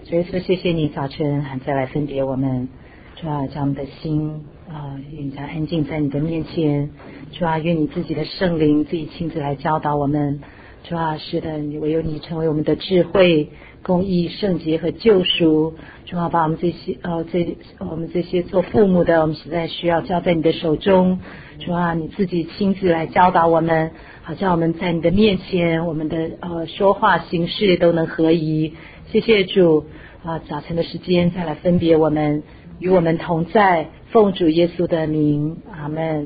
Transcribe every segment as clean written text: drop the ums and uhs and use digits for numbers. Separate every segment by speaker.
Speaker 1: 所以说谢谢你早晨还再来分别我们，主啊，将我们的心愿你安静在你的面前，主啊，愿你自己的圣灵自己亲自来教导我们，主啊，是的，唯有你成为我们的智慧、公义、圣洁和救赎，主啊，把我们我们这些做父母的，我们实在需要交在你的手中，主啊，你自己亲自来教导我们，好叫我们在你的面前，我们的说话行事都能合宜。谢谢主早晨的时间再来分别我们，与我们同在，奉主耶稣的名，阿们。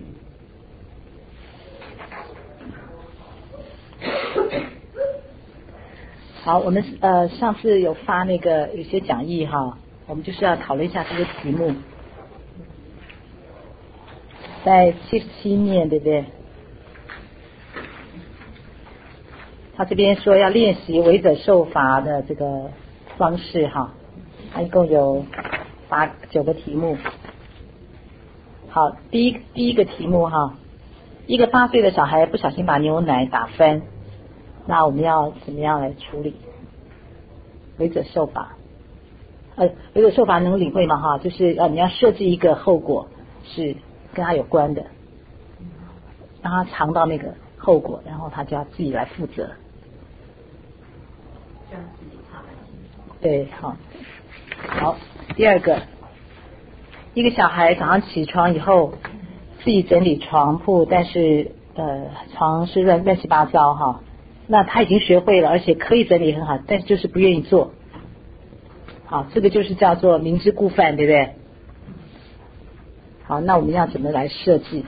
Speaker 1: 好，我们上次有发那个有些讲义哈，我们就是要讨论一下这个题目，在77面对不对？他这边说要练习违者受罚的这个方式哈，他一共有9个题目。好，第一个题目哈，一个8岁的小孩不小心把牛奶打翻，那我们要怎么样来处理？违者受罚，违者受罚能领会吗？哈，就是你要设计一个后果是跟他有关的，让他尝到那个后果，然后他就要自己来负责。对，好，第二个，一个小孩早上起床以后自己整理床铺，但是床是乱七八糟哈，那他已经学会了，而且可以整理很好，但是就是不愿意做。好，这个就是叫做明知故犯，对不对？好，那我们要怎么来设计？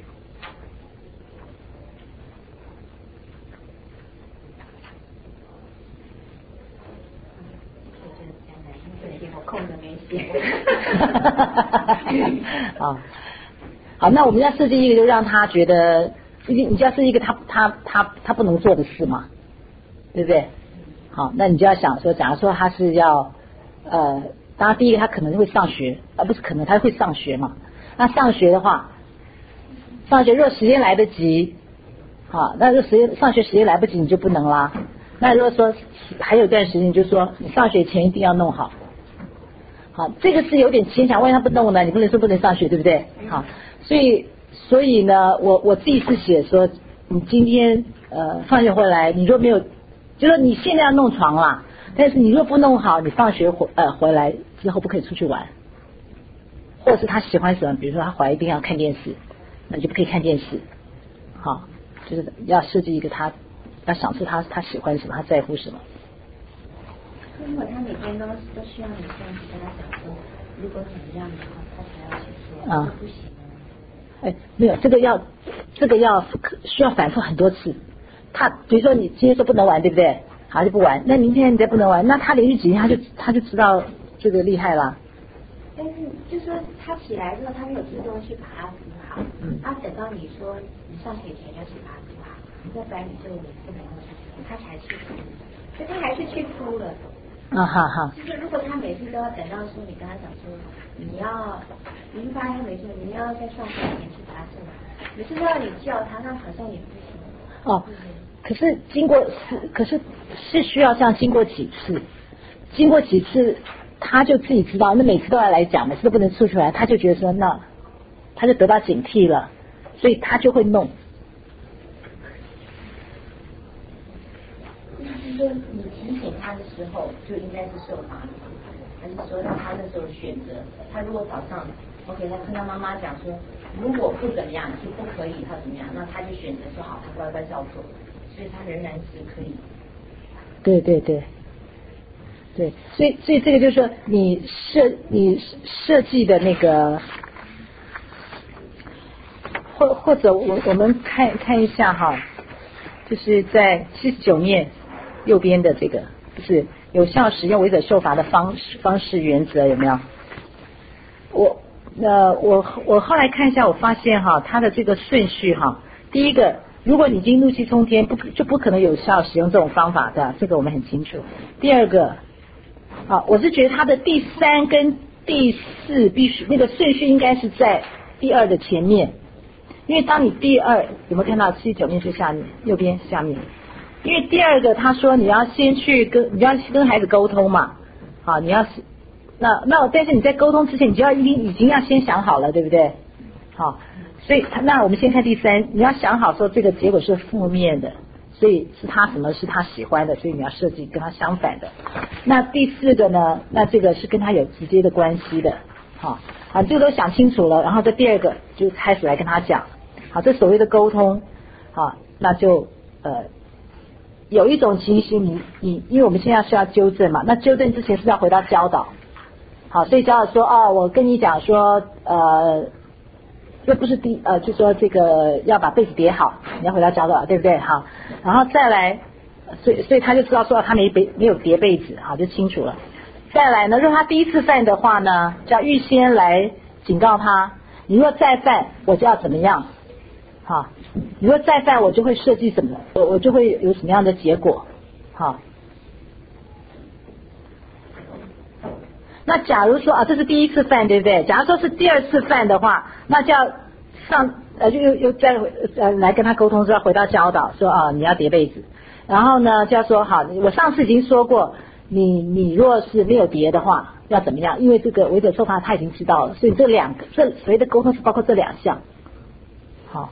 Speaker 1: 好，那我们要设计一个就让他觉得，你就要设计一个他不能做的事嘛，对不对？好，那你就要想说，假如说他是要当然第一个他可能会上学，不是可能他会上学嘛。那上学的话，如果时间来得及，好，那如果上学时间来不及你就不能啦。那如果说还有段时间，你就说你上学前一定要弄好。好，这个是有点牵强，万一他不弄呢，你不能说不能上学，对不对？好，所以呢，我自己是写说，你今天放学回来，你若没有，就说你现在要弄床啦，但是你若不弄好，你放学回来之后不可以出去玩，或者是他喜欢什么，比如说他回来一定要看电视，那你就不可以看电视。好，就是要设计一个他要享受他喜欢什么，他在乎什么。
Speaker 2: 如果他每天都需要你这样子跟他讲说，如果怎么样的话，他才要去做，不行。
Speaker 1: 没有，这个要需要反复很多次。他比如说你今天说不能玩，对不对？好，就不玩。那明天你再不能玩，那他连续几天他就知道这个厉害了。
Speaker 2: 但是就说他起来之后，他没有主动去把它煮好，他等到你说你上学前要去把它煮好，要不然你就不能够去煮，他才去煮，所以他还是去哭了。就是如果他每次都要等到说你跟他讲说你会发现每次你要在上学前去把它做好，每次都要你叫他，那好像也不行。
Speaker 1: 可是是需要这样经过几次他就自己知道，那每次都要来讲，每次都不能出来，他就觉得说那他就得到警惕了，所以他就会弄。
Speaker 2: 就是说你提醒他的时候就应该是受罚的，还是说让他那时候选择？他如果早上 OK， 他看到妈妈讲说如果不怎么样就不可以，他怎么样，那他就选择说好，他乖乖照做，所以他仍然是可以。
Speaker 1: 对，所以这个就是说你设计的那个，或者我们看一下哈，就是在79面右边的这个，就是有效使用违者受罚的方式原则有没有？我后来看一下，我发现哈，它的这个顺序哈，第一个，如果你已经怒气冲天，就不可能有效使用这种方法的，这个我们很清楚。第二个，我是觉得它的第3跟第4必须那个顺序应该是在第2的前面，因为当你第2有没有看到79面最下面右边下面？因为第2个他说你要先跟孩子沟通嘛， 好，你要是但是你在沟通之前，你就要已经要先想好了，对不对？好，所以那我们先看第三，你要想好说这个结果是负面的，所以是他什么是他喜欢的，所以你要设计跟他相反的。那第四个呢？那这个是跟他有直接的关系的。好，这个都想清楚了，然后这第二个就开始来跟他讲。好，这所谓的沟通，好，那就有一种情形你因为我们现在是要纠正嘛，那纠正之前是要回到教导。好，所以教导说我跟你讲说这不是就说这个要把被子叠好，你要回到教导，对不对？好，然后再来，所以他就知道说他没有叠被子，好，就清楚了。再来呢，如果他第一次犯的话呢，就要预先来警告他，你若再犯，我就要怎么样？好，你若再犯，我就会设计什么，我就会有什么样的结果？好。那假如说这是第一次犯，对不对？假如说是第二次犯的话，那就要又再来跟他沟通，说要回到教导，说你要叠被子，然后呢就要说好，我上次已经说过，你若是没有叠的话要怎么样？因为这个违者受罚他已经知道了，所以这所谓的沟通是包括这两项。好，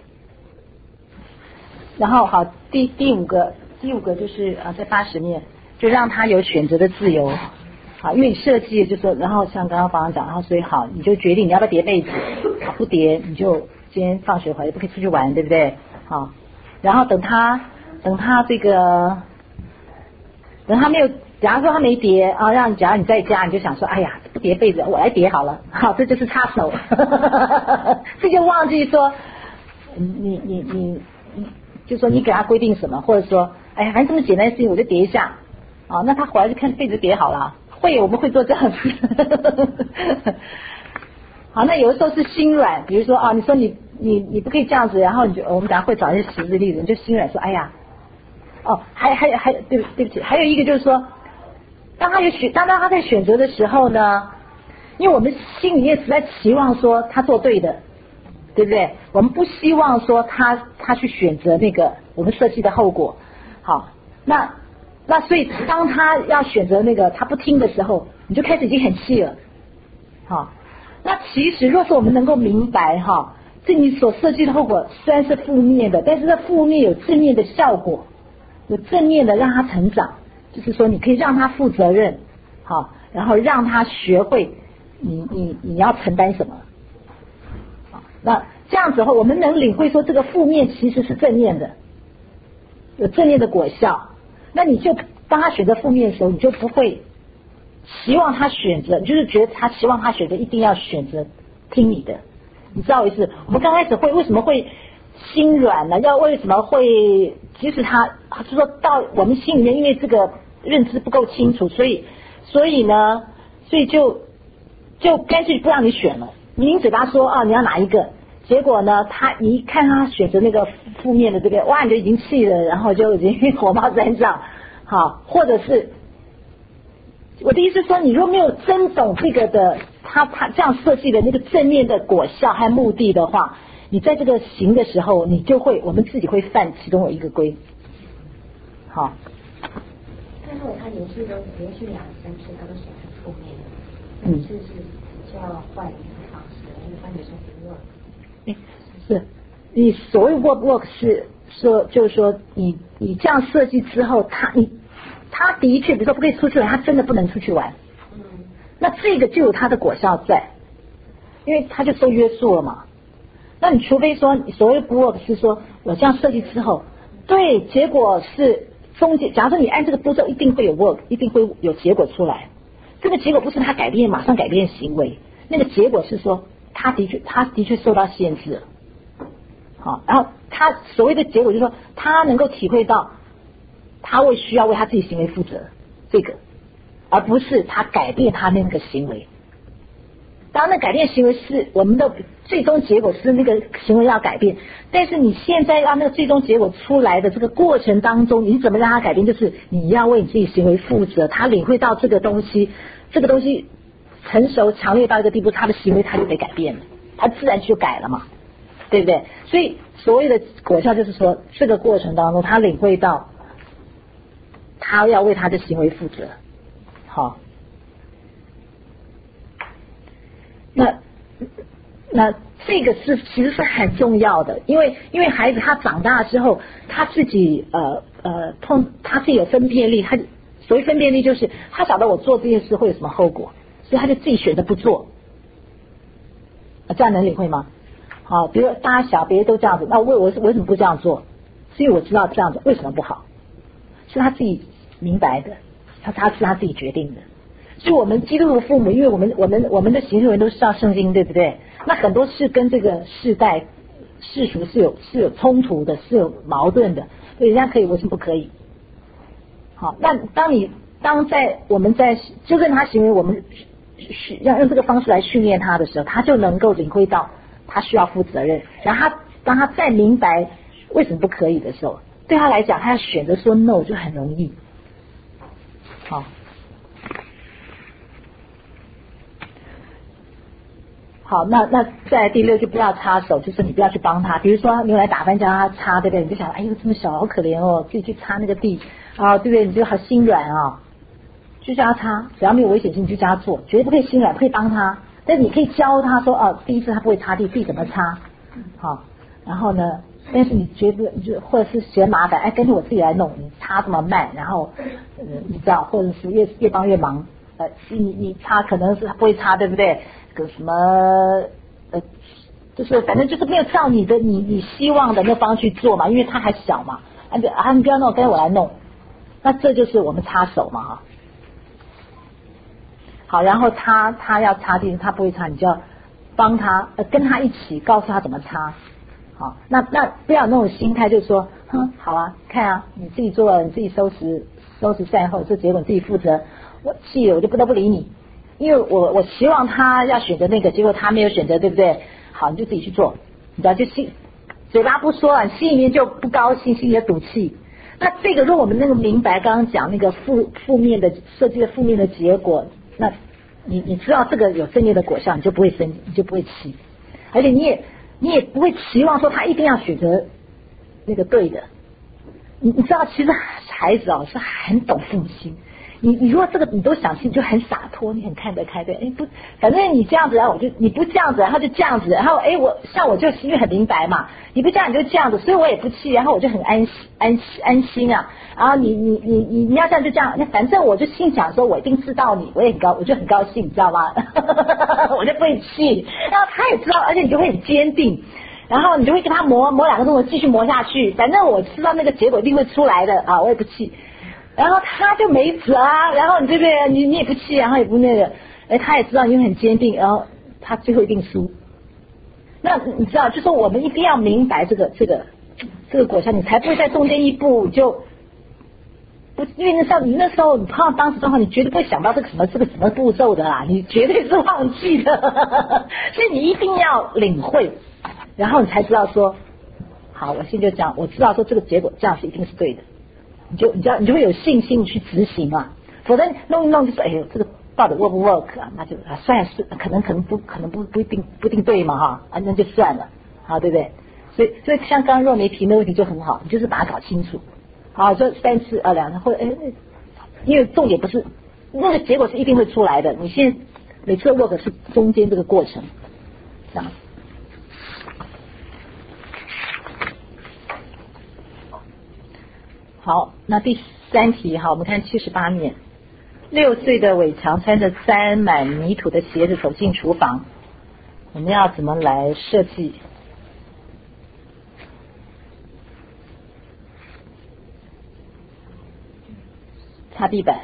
Speaker 1: 然后好第五个就是在80面就让他有选择的自由。好，因为你设计就是说，然后像刚刚方讲，然后所以好，你就决定你要不要叠被子，好不叠你就今天放学回来不可以出去玩，对不对？好，然后等他这个，等他没有，假如说他没叠假如你在家，你就想说，哎呀，不叠被子我来叠好了，好，这就是插手，这就忘记说，你就说你给他规定什么，或者说，哎呀，反正这么简单的事情我就叠一下，那他回来就看被子叠好了。我们会做这样子。好，那有的时候是心软，比如说你说你不可以这样子，然后我们等下会找一些实际例子，你就心软说，哎呀，还对不起，还有一个就是说，当他在选择的时候呢，因为我们心里面实在期望说他做对的，对不对？我们不希望说他去选择那个我们设计的后果。好，那所以当他要选择那个他不听的时候，你就开始已经很气了。好，那其实若是我们能够明白这你所设计的后果虽然是负面的，但是这负面有正面的效果，有正面的让他成长，就是说你可以让他负责任，好，然后让他学会你要承担什么。好，那这样子后我们能领会说这个负面其实是正面的，有正面的果效。那你就当他选择负面的时候，你就不会希望他选择，你就是觉得希望他选择一定要选择听你的，你知道我意思？我们刚开始为什么会心软呢？为什么会即使他就说到我们心里面，因为这个认知不够清楚，所以就干脆不让你选了。你嘴巴说你要哪一个，结果呢你一看他选择那个负面的这个，哇，你就已经气了，然后就已经火冒三丈。好，或者是我的意思说，你如果没有真懂这个的他这样设计的那个正面的果效和目的的话，你在这个行的时候，我们自己会犯其中有一个规。好，
Speaker 2: 但是他游戏都连续2、3次他都选择负面的，一次是比较坏的一个方式，那个番茄钟不 work。
Speaker 1: 是你所谓 work 是说，就是说你这样设计之后，他的确比如说不可以出去玩，他真的不能出去玩。那这个就有它的果效在，因为他就受约束了嘛。那你除非说你所谓不 work 是说我这样设计之后，对，结果是中间，假如说你按这个步骤一定会有 work， 一定会有结果出来。这个结果不是他马上改变行为，那个结果是说他的确受到限制了。好，然后他所谓的结果就是说他能够体会到他需要为他自己行为负责，这个而不是他改变他那个行为。当然，那改变行为是我们的最终结果，是那个行为要改变。但是你现在让那个最终结果出来的这个过程当中，你怎么让他改变？就是你要为你自己行为负责。他领会到这个东西成熟强烈到一个地步，他的行为他就得改变了，他自然就改了嘛，对不对？所以所谓的果效就是说，这个过程当中他领会到他要为他的行为负责。好， 那这个其实是很重要的，因为孩子他长大之后，他自己他自己有分辨力，他所谓分辨力就是他晓得我做这件事会有什么后果，所以他就自己选择不做。这样能领会吗？好，比如大家小别人都这样子，那我为什么不这样做？是因为我知道这样子为什么不好，是他自己明白的，他是他自己决定的。所以我们基督徒父母，因为我们的行为都是照圣经，对不对？那很多事跟这个世代世俗是有冲突的，是有矛盾的。所以人家可以，为什么不可以？好，那我们在纠正他行为，我们要用这个方式来训练他的时候，他就能够领会到他需要负责任。然后当他再明白为什么不可以的时候，对他来讲，他要选择说 no 就很容易。好。好，那再来第6就不要插手，就是你不要去帮他。比如说牛奶打翻叫他擦，对不对？你就想，哎呦这么小好可怜哦，自己去擦那个地啊，对不对？你就好心软啊，就叫他擦，只要没有危险性你就叫他做，绝对不可以心软，不可以帮他。但是你可以教他说，哦，第一次他不会擦地，自己怎么擦，好，然后呢，但是你觉得就或者是嫌麻烦，哎，干脆我自己来弄，你擦这么慢，然后你知道，或者是越帮越忙，你擦可能是他不会擦，对不对？个什么就是反正就是没有照你希望的那方去做嘛，因为他还小嘛，你不要弄，跟我来弄，那这就是我们插手嘛哈。好，然后他要擦地，他不会擦，你就要帮他跟他一起告诉他怎么擦。好，那不要有那种心态，就是说，好啊，看啊，你自己做了，你自己收拾善后，这结果你自己负责，我气了我就不得不理你。因为我希望他要选择那个，结果他没有选择，对不对？好，你就自己去做，你知道，就嘴巴不说了，心里面就不高兴，心里也赌气。那这个，如果我们那个明白刚刚讲那个负面的设计的负面的结果，那你知道这个有正面的果效，你就不会生，你就不会气，而且你也不会期望说他一定要选择那个对的。你知道，其实孩子是很懂父母心。你如果这个你都想清，就很洒脱，你很看得开的。不，反正你这样子，然后你不这样子，然后就这样子，然后我就因为很明白嘛，你不这样你就这样子，所以我也不气，然后我就很安心啊。然后你要这样就这样，那反正我就心想说，我一定知道你，我就很高兴，你知道吗？我就不会气，然后他也知道，而且你就会很坚定。然后你就会跟他磨2个钟头，继续磨下去。反正我知道那个结果一定会出来的啊，我也不气。然后他就没辙啊，然后你对不对？你也不气，然后也不那个，他也知道你很坚定，然后他最后一定输。那你知道，就说我们一定要明白这个果效，你才不会在中间一步就不，因为你那时候你碰到当时状况，你绝对不会想到这个什么步骤的啦，你绝对是忘记的，所以你一定要领会，然后你才知道说，好，我现在就讲，我知道说这个结果这样是一定是对的。你就会有信心去执行啊，否则弄一弄就是哎呦这个到底 work 不 work 啊，那就算是可能不一定对嘛哈，那就算了，好对不对？所以像刚刚若梅提那问题就很好，你就是把它搞清楚，好，这3次2次或者因为重点不是那个结果是一定会出来的，你现在每次的 work 是中间这个过程，这样。好，那第3题哈，我们看78面，6岁的伟强穿着沾满泥土的鞋子走进厨房，我们要怎么来设计？擦地板。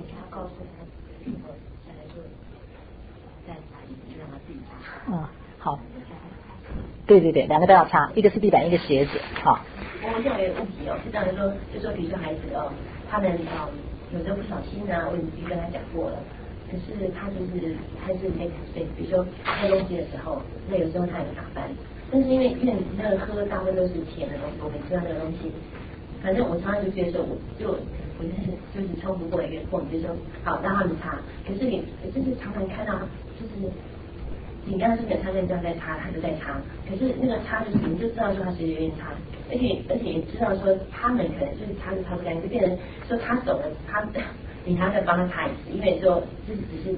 Speaker 1: 好，对对对，2个都要擦，一个是地板，一个鞋子，好。
Speaker 3: 我这样有问题是这样说，就说比如说孩子他们有时候不小心啊，我已经跟他讲过了，可是他还是没对，比如说喝东西的时候，那有时候他也打翻，但是因为那个喝大部分都是甜的东西，我们知道那个东西，反正我常常就觉得说，我就是冲不过一个缝，就是说好让他们擦，可是你就是常常看到就是。你刚刚是没有擦面这样在擦，他就在擦，可是那个擦就是你就知道说他随随便擦，而且你知道说他们可能就是擦就擦不干净，就变成说他走了，你还要再帮他擦一次，因为说这只是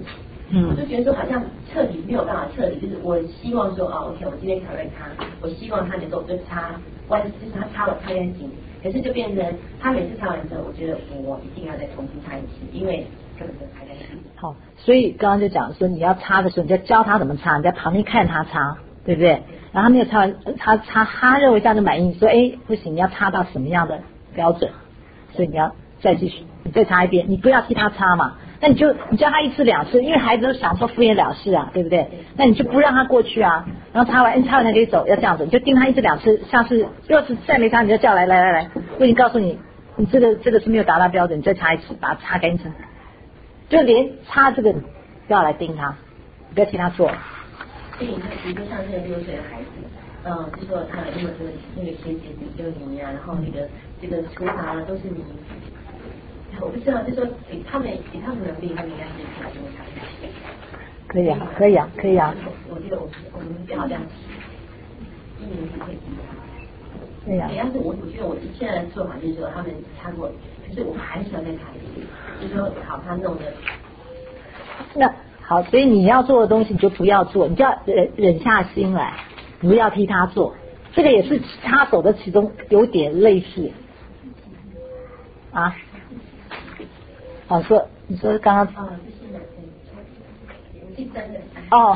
Speaker 3: 我就觉得说好像彻底没有办法彻底，就是我希望说OK， 我今天讨论他，我希望他能够就擦，就是他擦了擦干净，可是就变成他每次擦完之后，我觉得我一定要再重新擦一次，因为根本就擦干净。
Speaker 1: 好，所以刚刚就讲说你要擦的时候，你就教他怎么擦，你在旁边看他擦，对不对？然后他没有擦完，他认为这样就满意，说不行，你要擦到什么样的标准，所以你要再继续，你再擦一遍，你不要替他擦嘛。那你教他一次两次，因为孩子都想说敷衍了事啊，对不对？那你就不让他过去啊，然后擦完他可以走，要这样子，你就盯他一次两次，下次要是再没擦，你就叫来，我已经告诉你，你这个是没有达到标准，你再擦一次，把它擦干净，就连擦这个不要来盯他，不要替他做。
Speaker 3: 所以你看，比如说像这个6岁的孩子，就说他因为那个鞋子就是泥啊，然后这个厨房啊都是泥。我不知道，就说给他们能力，他们应该是可以用它。
Speaker 1: 可以啊。
Speaker 3: 我觉得我们不要这样子，1年级可以。
Speaker 1: 对呀。
Speaker 3: 但是我觉得我现在的做法就是说，他们擦过，可是我还是要再擦一次，就是说好他弄的。
Speaker 1: 那好，所以你要做的东西你就不要做，你就要忍下心来，不要替他做。这个也是插手的其中有点类似啊。好，你说刚刚哦，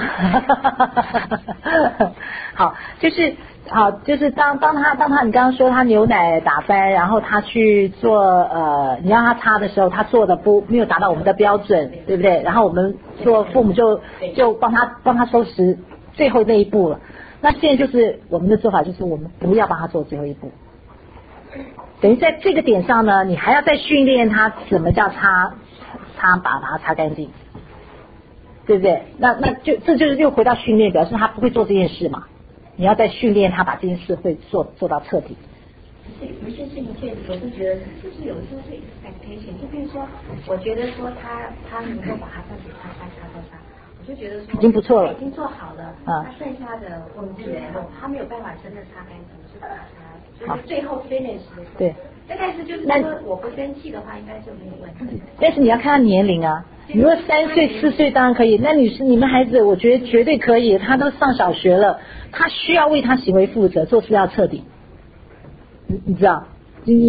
Speaker 1: 好，就是当他你刚刚说他牛奶打翻，然后他去做你让他擦的时候，他做的没有达到我们的标准，对不对？然后我们做父母就帮他收拾最后那一步了。那现在就是我们的做法就是我们不要帮他做最后一步。等于在这个点上呢，你还要再训练他怎么叫把它擦干净，对不对？那这就是又回到训练，表示他不会做这件事嘛。你要再训练他把这件事会做到彻底。
Speaker 2: 有些事情确实，我是觉得就是有时候是 expectation， 就比如说，我觉得说他能够把它这样子擦，我就觉得说
Speaker 1: 已经不错了，
Speaker 2: 已经做好了。他剩下的问题，然后他没有办法真的擦干净，就把它擦。就是最后 finish 的时候，
Speaker 1: 对，
Speaker 2: 但是就是说我不生气的话，应该就没有问题。
Speaker 1: 但是你要看他年龄啊，你说3岁4岁当然可以，那你们孩子我觉得绝对可以，他都上小学了，他需要为他行为负责，做事要彻底。你知道，你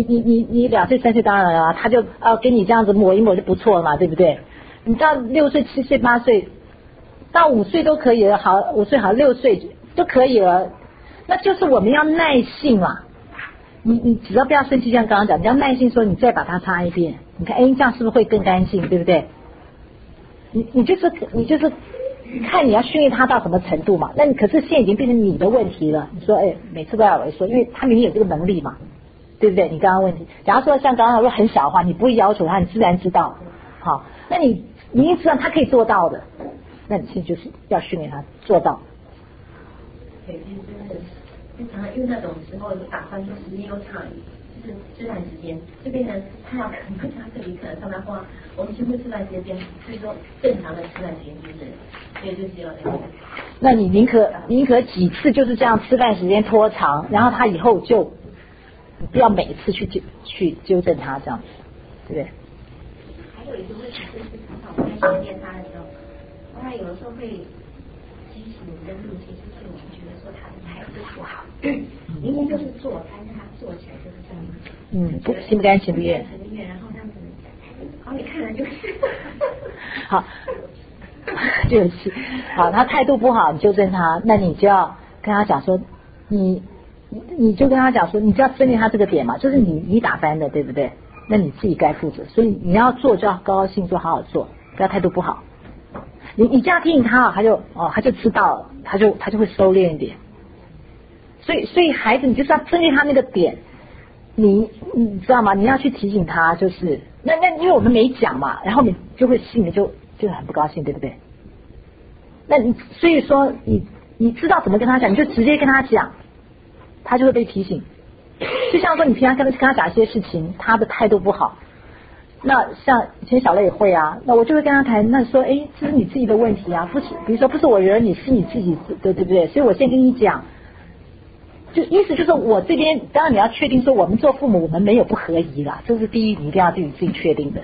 Speaker 1: 2岁3岁当然了，他就给你这样子抹一抹就不错了嘛，对不对？你到6岁7岁8岁，到5岁都可以了，好5岁好6岁都可以了，那就是我们要耐性嘛。你只要不要生气，像刚刚讲，你要耐心说，你再把它擦一遍，你看，这样是不是会更干净，对不对？你就是看你要训练他到什么程度嘛。那你可是现在已经变成你的问题了。你说，每次都要我说，因为他明明有这个能力嘛，对不对？你刚刚问题，假如说像刚刚说很小的话，你不会要求他，你自然知道，好，那你已经知道他可以做到的，那你现在就是要训练他做到。
Speaker 3: 对，就是。常常因为那种时候打翻说时间又长，就是吃饭时间，就变成他要可能他这里可能上他花，我们全部吃饭时间，所以说正常的吃饭时间就是，所以就是要那个。
Speaker 1: 那你宁可几次就是这样吃饭时间拖长，然后他以后就不要每一次去纠正他这样子，对不对？
Speaker 2: 还有一个问题就是，常常我们在训练他的时候，他有的时候会激起你的怒气，就是我们觉得说他的态度不好。明明就是做，但是他做起来就是这样。
Speaker 1: 心不甘情不愿。
Speaker 2: 然后这样子，然后你看人就是。
Speaker 1: 好，就是好，他态度不好，你纠正他，那你就要跟他讲说，你就跟他讲说，你就要针对他这个点嘛，就是你打翻的，对不对？那你自己该负责，所以你要做就要高高兴做，好好做，不要态度不好。你这样提醒他，他就知道了，他就会收敛一点。所以孩子，你就是要针对他那个点，你知道吗？你要去提醒他，就是那因为我们没讲嘛，然后你就会心里就很不高兴，对不对？那所以说你知道怎么跟他讲，你就直接跟他讲，他就会被提醒。就像说你平常跟他讲一些事情，他的态度不好，那像以前小雷也会啊，那我就会跟他谈，那说这是你自己的问题啊，不是，比如说不是我惹你，是你自己的，对不对？所以我先跟你讲。就意思就是我这边，当然你要确定说我们做父母我们没有不合宜啦，这是第一，你一定要自己确定的。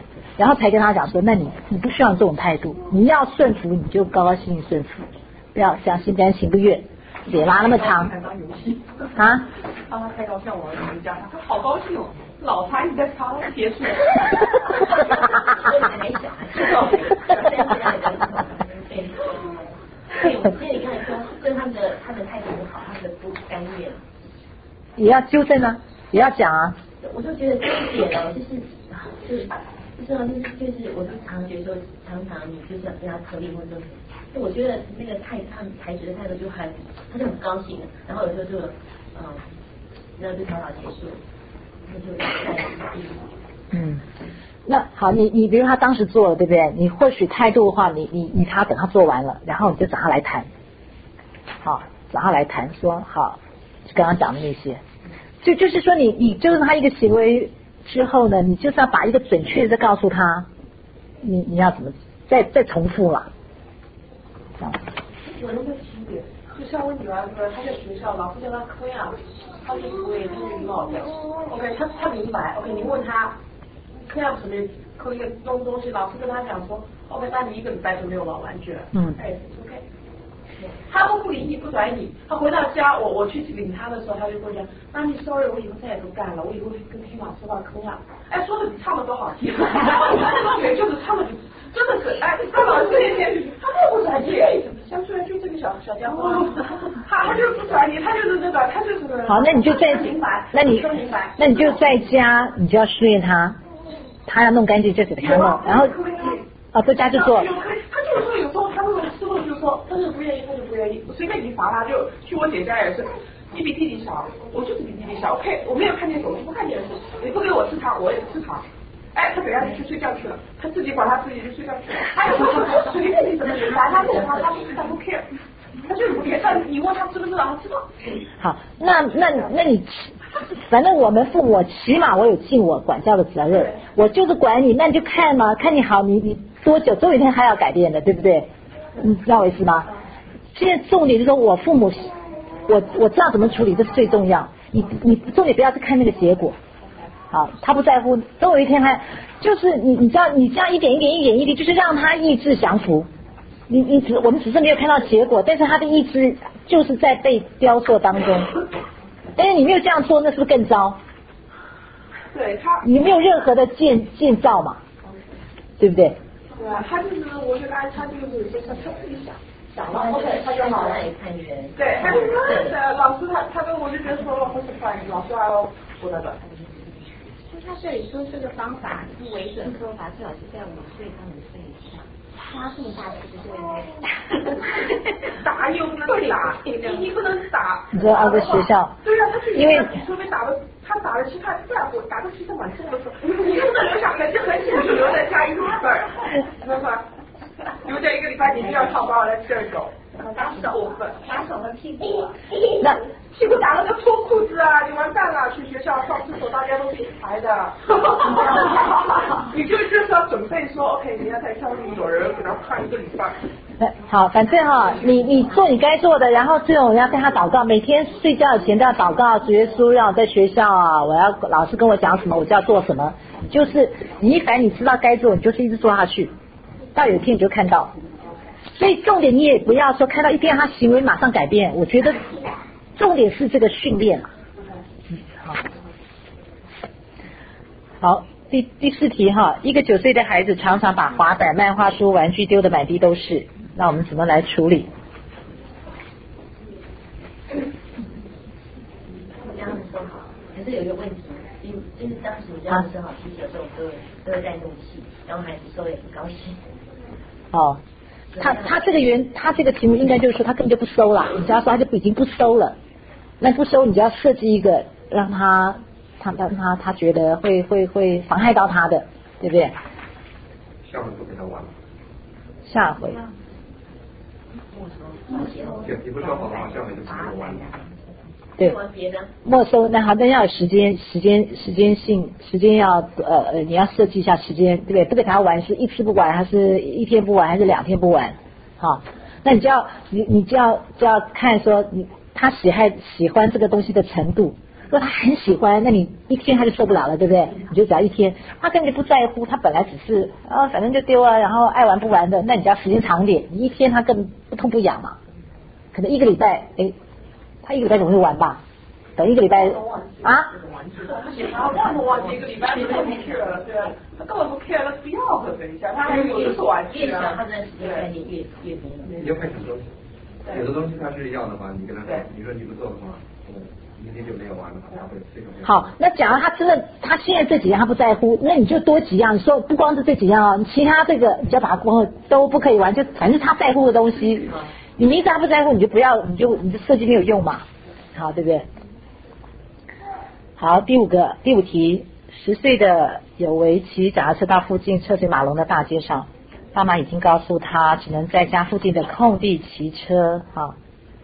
Speaker 1: 然后才跟他讲说，那你不需要这种态度，你要顺服你就高高兴兴顺服，不要像心甘情不愿，脸拉那么长啊。
Speaker 4: 他太高兴，我们家他好高兴哦，老茶你在茶结束。
Speaker 3: 还小，对，我记得你刚才说，就是他的态度不好，他们不甘愿，
Speaker 1: 也要纠正啊，也要讲啊。
Speaker 3: 我就觉得这一点哦，就是我就常常觉得说，常你就是要跟他合力或者，就我觉得那个他们采取的态度他就很高兴，然后有时候就那就草草结束，那就再
Speaker 1: 那好，你比如他当时做了，对不对？你或许态度的话，你他等他做完了，然后你就找他来谈，好，找他来谈说好，就刚刚讲的那些，就是说你就是他一个行为之后呢，你就是要把一个准确的告诉他，你要怎么再重复了，这样。
Speaker 4: 有那个区别，就像我女儿说，她在学校老师叫她科呀，她就不会，她就闹的。OK， 她明白。OK， 你问她科样什么科一个弄东西，老师跟她讲说 ，OK， 那你1个礼拜就没有玩玩具了。哎 ，OK。他都不理你，不拽你。他回到家，我去领他的时候，他就会讲：“妈咪 ，sorry， 我以后再也不干了，我以后跟听老师话科呀。”哎，说的比唱的都好听。然后你看那个嘴就是唱的，真的是哎，跟老师那天，他都不拽你，相出来就这个小家伙，他就是不拽你，他就是这个，他就是。
Speaker 1: 好，那你就在
Speaker 4: 明白，
Speaker 1: 那你就在家，你就要训练他，他要弄干净就给他弄，然后在家就做。
Speaker 4: 他就是说有时候他那种师傅就说，他是不愿意他就不愿意，随便你罚他，就去我姐家也是，你比弟弟小，我就是比弟弟小，OK， 我没有看见手机，不看电视，你不给我吃糖，我也不吃糖。哎，他等下就去睡觉去了，他自己管他自己就睡觉去了。哎，随便你怎么反正他懂他不 care， 他就是不 care。但你问他知不知道，他知道。
Speaker 1: 好，那你，反正我们父母起码我有尽我管教的责任，我就是管你，那你就看嘛，看你好，你多久，总有一天还要改变的，对不对？你知道我意思吗？现在重点就是说我父母，我知道怎么处理，这是最重要。你重点不要去看那个结果。好，他不在乎，总有一天他就是你知道，你这样一点一滴，就是让他意志降服。我们只是没有看到结果，但是他的意志就是在被雕塑当中。但是你没有这样做，那是不是更糟？
Speaker 4: 对他，
Speaker 1: 你没有任何的建造嘛，对不对？
Speaker 4: 对啊，他就是，我觉得他就是他自己想了 ，OK， 他就好了。对，他就是老师他跟我就觉得说很 surprise， 老师还要说那个。
Speaker 2: 他这里说这个方法是为准说法，最好是在5岁到5岁以上。他这么大其实就应该
Speaker 4: 打又不能打，你不能打。
Speaker 1: 你知道在学校，
Speaker 4: 对啊，他是
Speaker 1: 因为
Speaker 4: 除非打的，他打的其他不然我打的其实蛮重的时候，你不能留下痕迹，痕迹就留在家1个礼拜，知道吧？留在1个礼拜，你就要上班来这儿走。打手和屁股，
Speaker 1: 那
Speaker 4: 屁股打了个脱裤子啊，你完蛋了！去学校上厕所，大家都是一排的。你就是要准备说 ，OK， 你要在校里有人给他看1个礼拜。
Speaker 1: 好，反正你做你该做的，然后最后要跟他祷告，每天睡觉前都要祷告，主耶稣让我在学校啊，我要老师跟我讲什么，我就要做什么。就是你反正你知道该做，你就是一直做下去，到有一天你就看到。所以重点你也不要说看到一天他行为马上改变，我觉得重点是这个训练。好，第4题哈，一个9岁的孩子常常把滑板、漫画书、玩具丢得满地都是，那我们怎么来处理？
Speaker 3: 我这样子说好，可是有一个问题，就是当时我这样子说好，其实有时候都会带怒气，然后孩子收也很高兴。
Speaker 1: 哦。他这个题目应该就是说他根本就不收了，你只要说他就已经不收了，那不收你就要设计一个让他觉得会妨害到他的，对不对？
Speaker 5: 下回不给他玩。
Speaker 1: 下回。
Speaker 5: 你不说好的话，下回就不给他玩。
Speaker 1: 对，没收，那好，但要有时间性，时间要你要设计一下时间，对不对？不给他玩是一次不玩，还是1天不玩，还是2天不玩？好，那你就要看说他喜欢这个东西的程度。 果他很喜欢，那你一天他就受不了了，对不对？你就只要一天，他根本不在乎，他本来只是反正就丢啊，然后爱玩不玩的，那你只要时间长点，你一天他更不痛不痒嘛。可能一个礼拜，他一个礼拜总会玩吧？等一个礼拜啊？
Speaker 4: 他忘不忘记一个礼拜你都不 care 了，对啊，他根本不 care 了，不要了，等一下，他还有的是玩具啊。
Speaker 3: 他的时间概念越多。
Speaker 5: 你要看什么东西，有的东西他是要的话，你跟他说，你说你不做的话，明天就没有玩了，他会这个。
Speaker 1: 好，那假如他真的，他现在这几样他不在乎，那你就多几样，你说不光是这几样哦，其他这个你就把它光都不可以玩，就反正他在乎的东西，你明知他不在乎，你就不要，你的设计没有用嘛，好，对不对？好，第五题，10岁的有为骑脚踏车到附近车水马龙的大街上，爸妈已经告诉他只能在家附近的空地骑车，好，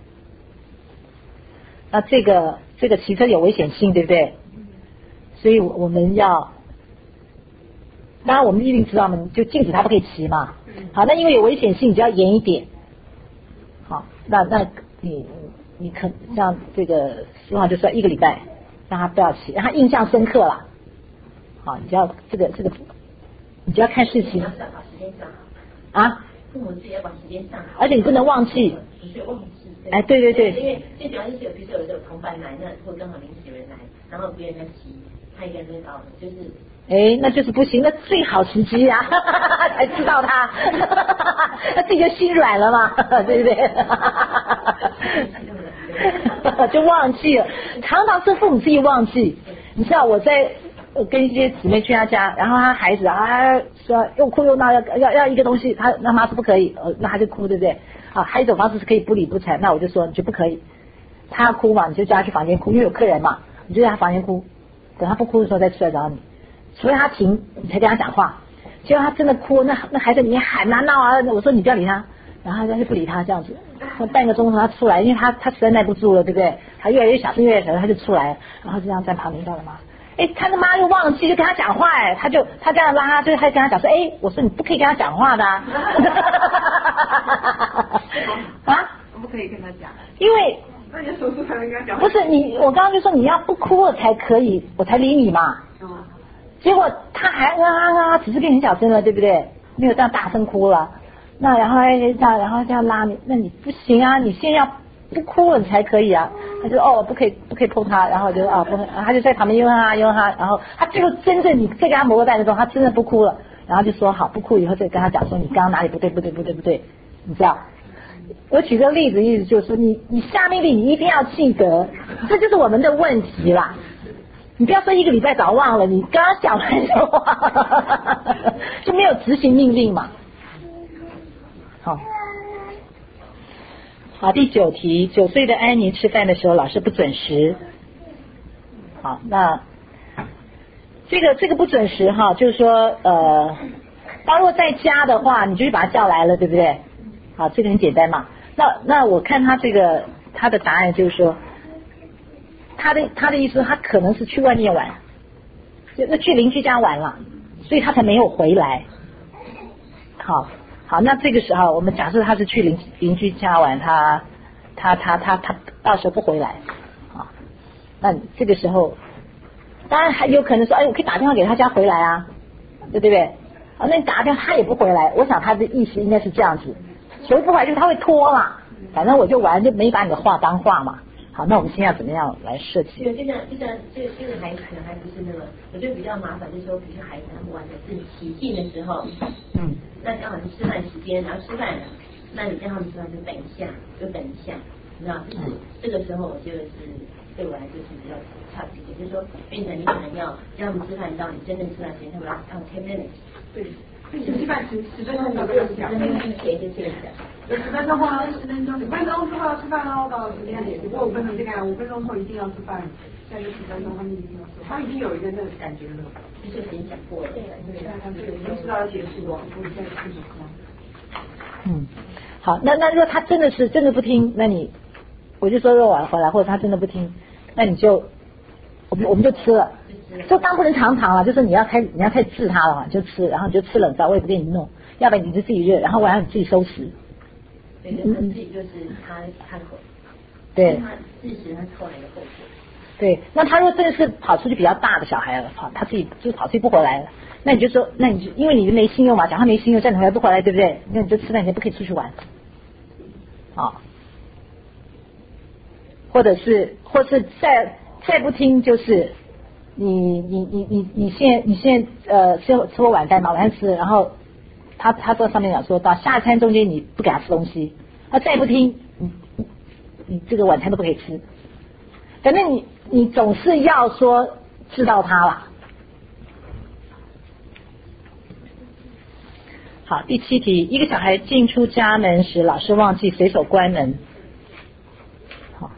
Speaker 1: 那这个骑车有危险性，对不对？所以我们要，当然我们一定知道嘛，就禁止他不可以骑嘛。好，那因为有危险性，你就要严一点。好，那你可像这个希望就说1个礼拜。让他不要骑，让他印象深刻了。好，你就要这个，你就要看事情。
Speaker 3: 把时间上好。
Speaker 1: 啊？
Speaker 3: 父母自己要把时间上好。
Speaker 1: 而且你不能忘记。
Speaker 3: 不是忘记。
Speaker 1: 哎，对。
Speaker 3: 因为最主要是比如说有这个同伴来，那或刚好临时有人来，然后别人在骑，他一个人在搞，就是。
Speaker 1: 那就是不行，那最好时机啊，才知道他，那自己就心软了嘛，对不对？就忘记了，常常是父母自己忘记。你知道我跟一些姊妹去他家，然后他孩子说又哭又闹，要一个东西，他妈说不可以，那他就哭，对不对？啊，还有一种方式是可以不理不睬，那我就说你就不可以，他要哭嘛，你就叫他去房间哭，因为有客人嘛，你就在他房间哭，等他不哭的时候再出来找你，除非他停，你才跟他讲话。结果他真的哭，那孩子里面喊啊闹啊，我说你不要理他。然后他就不理他这样子，半个钟头他出来，因为他实在耐不住了，对不对？他越来越小声，越来越小声，他就出来，然后就这样在旁边，知道了吗？他的妈又忘记就跟他讲话，他这样拉他，就是他跟他讲说，我说你不可以跟他讲话的啊，
Speaker 4: 不可以跟他讲，
Speaker 1: 因为
Speaker 4: 那你手术才能跟他讲。
Speaker 1: 不是你，我刚刚就说你要不哭了才可以，我才理你嘛。结果他还只是变很小声了，对不对？没有这样大声哭了。那然后这样拉你，那你不行啊！你先要不哭了你才可以啊。他就不可以碰他，然后就不能，他就在旁边拥他，然后他最后真正你再给他磨个蛋的时候，他真的不哭了，然后就说好不哭以后再跟他讲说你刚刚哪里不对，你知道？我举个例子，意思就是说你下命令你一定要记得，这就是我们的问题啦。你不要说1个礼拜早忘了，你刚刚讲完就忘了，就没有执行命令嘛。好，第9题，9岁的安妮吃饭的时候老是不准时。好，那这个不准时哈，就是说当若在家的话，你就去把他叫来了，对不对？好，这个很简单嘛。那我看他他的答案就是说，他的意思，他可能是去外面玩，那去邻居家玩了，所以他才没有回来。好，那这个时候我们假设他是去邻居家玩，他到时候不回来，那这个时候当然还有可能说，我可以打电话给他家回来啊，对不对？那你打电话他也不回来，我想他的意思应该是这样子，所谓不回来就是他会拖嘛，反正我就玩就没把你的话当话嘛。好，那我们现在要怎么样来设计？
Speaker 3: 对，就像这个孩子可能还不是那个，我觉得比较麻烦，就是说，比如说孩子他们玩的是起劲的时候，那刚好是吃饭时间，然后吃饭了，那你叫他们吃饭就等一下，你知道，就是这个时候我觉得是对我来说是比较差一点，就是说变成你可能要让他们吃饭到你真正吃饭时间，他们要靠 10 minutes，
Speaker 4: 对，吃饭10分钟到60秒，10分钟
Speaker 3: 前就这样讲。
Speaker 4: 10分钟后10分钟之后要吃饭喽，到10点，不过5分钟这个5分钟后一定要吃饭，再就10分钟他们一定要吃，他们已经有一个那个感觉了，
Speaker 3: 就是已经讲过了，对，
Speaker 4: 已经知道要结束了，不会再吃什么。
Speaker 1: 好，那如果他真的不听，那我就说若晚回来，或者他真的不听，那你就我们就吃了，就当不能常了，就是你要开始治他了嘛，就吃，然后你就吃冷灶，我也不给你弄，要不然你就自己热，然后晚上你自己收拾。
Speaker 3: 对，他自己就是他口，
Speaker 1: 对，
Speaker 3: 他事实他后来的后果。
Speaker 1: 对，那他如果真的是跑出去比较大的小孩了，他自己就跑出去不回来了，那你就说，那你就因为你没信用嘛，讲他没信用，这样你回来不回来，对不对？那你就吃饭前不可以出去玩，好，或者是再不听就是你现在吃过晚饭嘛，晚上吃，然后他在上面讲说到下餐中间你不给他吃东西，他再不听，你这个晚餐都不可以吃，反正你总是要说知道他了。好，第7题，一个小孩进出家门时，老师忘记随手关门。好，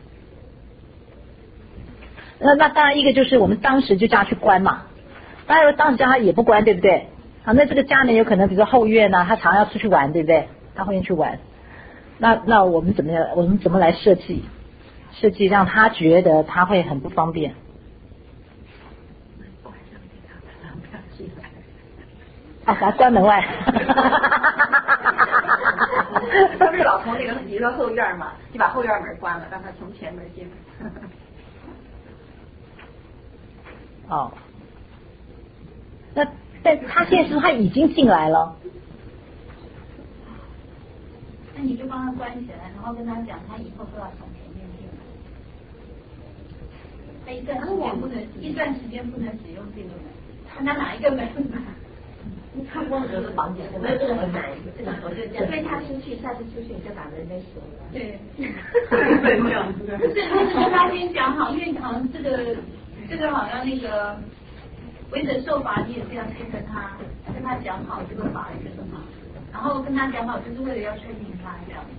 Speaker 1: 那当然一个就是我们当时就叫他去关嘛，当然当时叫他也不关，对不对？好，那这个家门有可能比如说后院啊，他常要出去玩，对不对？他后院去玩，那我们怎么来设计让他觉得他会很不方便？啊，把他关门外。
Speaker 6: 他不是老从那个比如说后院嘛，就把后院门关了，让他从前门进。
Speaker 1: 哦，但他现在是不是他已经进来了？
Speaker 2: 那你就帮他关起来，然后跟他讲，他以后都要从前面进来。他一段时间不能使用这个门，看他哪一个门。
Speaker 3: 他光只是房间，我没有这个很难，这个我就这样。
Speaker 2: 所以他出去，下次出去你就把门给锁了。
Speaker 6: 对，
Speaker 2: 这样子。就是跟他先讲好，因为好像这个好像那个违者受罚，你也是要先跟他讲好这个法律是什么，然后跟他讲好，就是为了要确定他这样。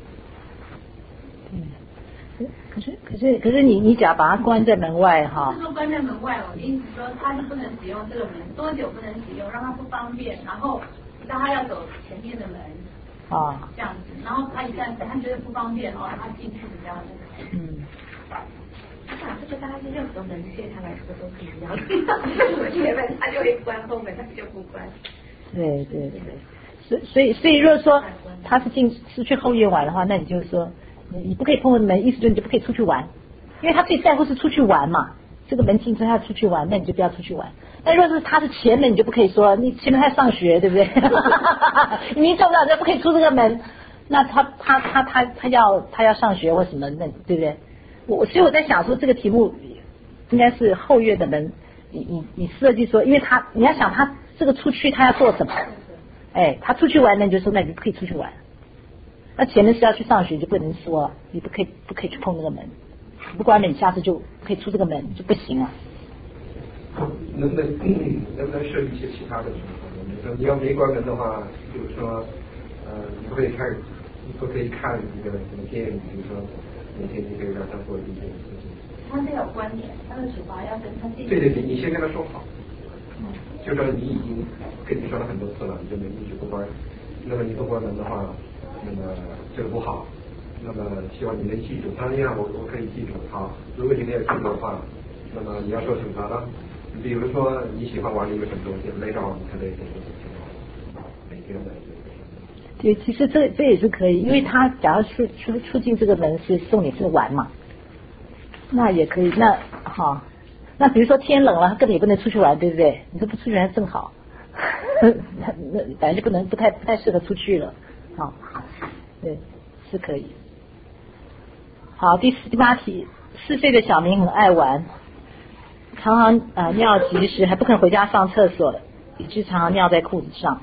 Speaker 1: 可是你只要把他关在门外哈。
Speaker 2: 不是说关在门外，我的意思说他是不能使用这个门，多久不能使用，让他不方便，然后让他要走前面的门。啊。这样子，然后他一旦他觉得不方便哦，他进去比较那个。
Speaker 3: 这个大概是任何门对他来说都是一样的，前门他就会关，后门他就不关。
Speaker 1: 对。所以如果说他是去后院玩的话，那你就说你不可以碰我的门，意思就是你就不可以出去玩，因为他最在乎是出去玩嘛。这个门进之后他出去玩，那你就不要出去玩。但如果是他是前门，你就不可以说你前面他上学，对不对？你受不了，就不可以出这个门。那他要上学或什么，那对不对？所以我在想说这个题目应该是后院的门，你设计说，因为你要想他这个出去他要做什么？哎，他出去玩，那你就说那你不可以出去玩。那前面是要去上学，就不能说你不可以去碰那个门，不关门，你下次就可以出这个门就不行啊。
Speaker 5: 能不能设计一些其他的情况？你说你要没关门的话，比如说你不可以看一个什么电影，比如说每天你可以让他做一件事情。
Speaker 2: 他是有观点，他的处罚要跟他自己。
Speaker 5: 对，你先跟他说好。就说你已经跟你说了很多次了，你就没一直不关。那么你不关门的话，那么这个不好。那么希望你能记住，当然我可以记住。好，如果你没有记住的话，那么你要受惩罚了。比如说你喜欢玩一个什么东西，没让你可能每天的。
Speaker 1: 对，其实这也是可以，因为他假如出进这个门是送你是玩嘛，那也可以。那比如说天冷了，他根本也不能出去玩，对不对？你说不出去玩正好，那反正就不太适合出去了。好，对，是可以。好，第8题，4岁的小明很爱玩，常常尿急时还不肯回家上厕所，以致常常尿在裤子上。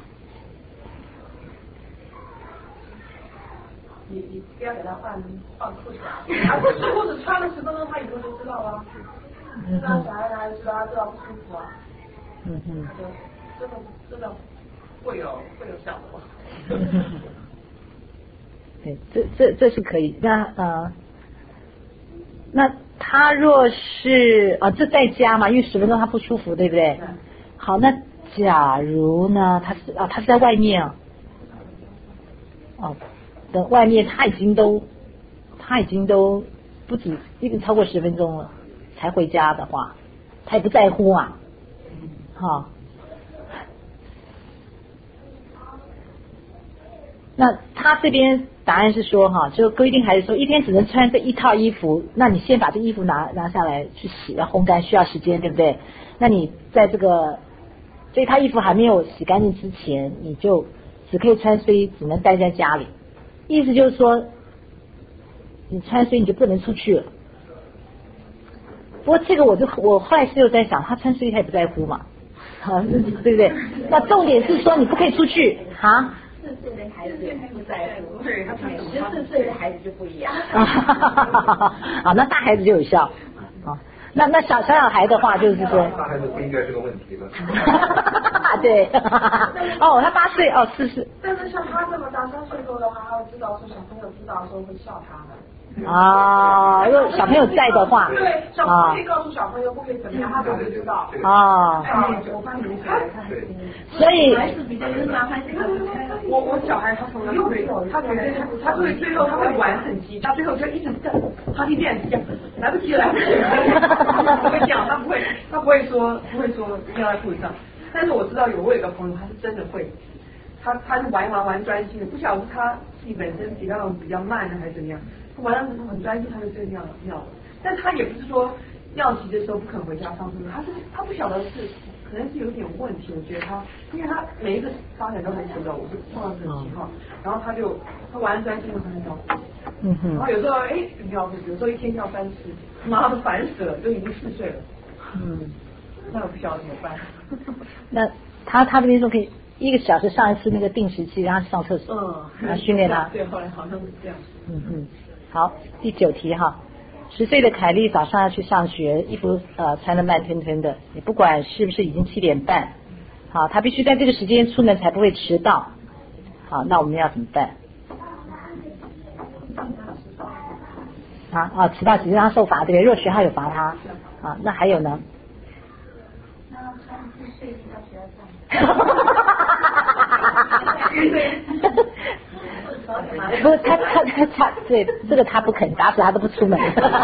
Speaker 4: 你不要给他换裤子啊！他不是裤子穿了10分钟，他以后就知道了。让小孩子知道他知道不舒服啊。真的会有效果。
Speaker 1: 对，这是可以。那他若是这在家嘛，因为10分钟他不舒服，对不对？好，那假如呢，他是在外面等外面他已经都不止已经超过10分钟了才回家的话，他也不在乎啊。那他这边答案是说哈，就规定还是说一天只能穿这一套衣服，那你先把这衣服拿下来去洗，要烘干需要时间，对不对？那你在这一套衣服还没有洗干净之前，你就只可以穿睡衣，只能待在家里。意思就是说，你穿睡衣你就不能出去了。不过这个我后来是有在想，他穿睡衣他也不在乎嘛，对不对？那重点是说你不可以出去啊。
Speaker 3: 4岁的孩子不在乎，对，14岁的孩子就不一样。
Speaker 1: 啊，那大孩子就有效啊。那小孩的话就是说，
Speaker 5: 大孩子不应该是个问题了。
Speaker 1: 对，哦，他8岁哦，4。
Speaker 4: 但是像他这么大3岁多的话，他会知道说小朋友知道的时候会笑他的。
Speaker 1: 啊，如果小朋友在的话，
Speaker 4: 对，小朋友可以告诉小朋友不可以怎么样，他都会知道。
Speaker 1: 啊，
Speaker 6: 我帮你们小孩他
Speaker 1: 所以
Speaker 6: 孩子比较有麻烦，
Speaker 4: 我小孩他从来不会，他会最后他会玩很急，他最后就一直在他一边讲来不及，不会讲，他不会说尿在裤子上。但是我知道我有个朋友他是真的会，他是玩专心的，不晓得他自己本身比较慢的还是怎么样，他玩的很专心，他就真的尿了。但他也不是说尿急的时候不肯回家上厕所，他不晓得是可能是有点问题，我觉得因为他每一个发展都很奇怪，我就碰到这种情况，然后他玩专心的很尿裤，然后有时候尿裤，有时候一天尿3次，妈都烦死了，都已经4岁了，那我不晓得怎么办。
Speaker 1: 那他这边说可以1个小时上一次那个定时器，让他上厕所，训练他。
Speaker 4: 对，后来好像是这样。
Speaker 1: 好，第9题哈。10岁的凯莉早上要去上学，衣服穿得慢吞吞的，也不管是不是已经7点半，好，她必须在这个时间出门才不会迟到。好，那我们要怎么办？迟到其实让他受罚，对不对？如果学校有罚他，那还有呢？
Speaker 2: 那穿睡衣到学校上。
Speaker 1: 不是他对这个他不肯，打死他都不出门。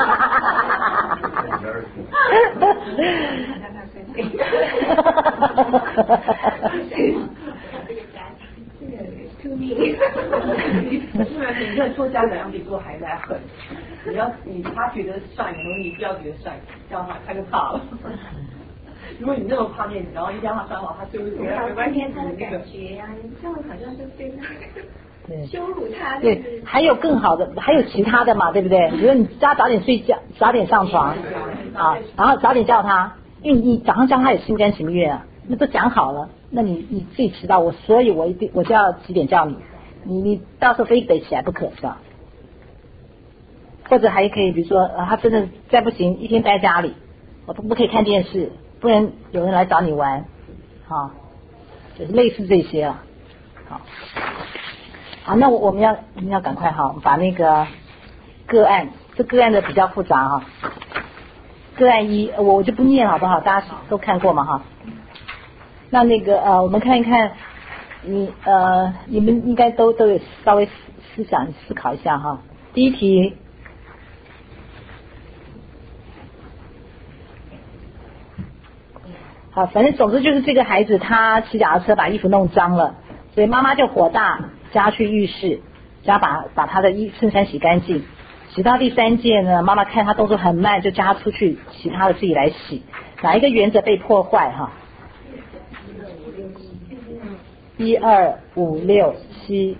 Speaker 4: 你看做家长要比做孩子还狠，他觉得帅，你不要觉得帅，让他就怕了。如果你那么怕面子，然后一让他穿好，他就会
Speaker 2: 没关系，他的感觉呀，你这样好像是对他羞辱他。
Speaker 1: 对，还有更好的，还有其他的嘛，对不对？比如你叫他早点睡觉，早点上床然后早点叫他，因为你早上叫他也心甘情愿啊，那都讲好了。那你自己迟到，所以我就要几点叫你，你到时候非得起来不可，是吧？或者还可以，比如说他真的再不行，一天待家里，我不可以看电视，不然有人来找你玩，就是类似这些啊。好，那我们要赶快把那个个案，这个案的比较复杂个案1我就不念好不好？大家都看过嘛那我们看一看，你们应该都有稍微思考一下第一题。好，反正总之就是这个孩子他骑脚踏车把衣服弄脏了，所以妈妈就火大，叫他去浴室，叫他把他的衬衫洗干净。洗到第3件呢，妈妈看他动作很慢，就叫他出去其他的自己来洗。哪一个原则被破坏1、2、5、6、7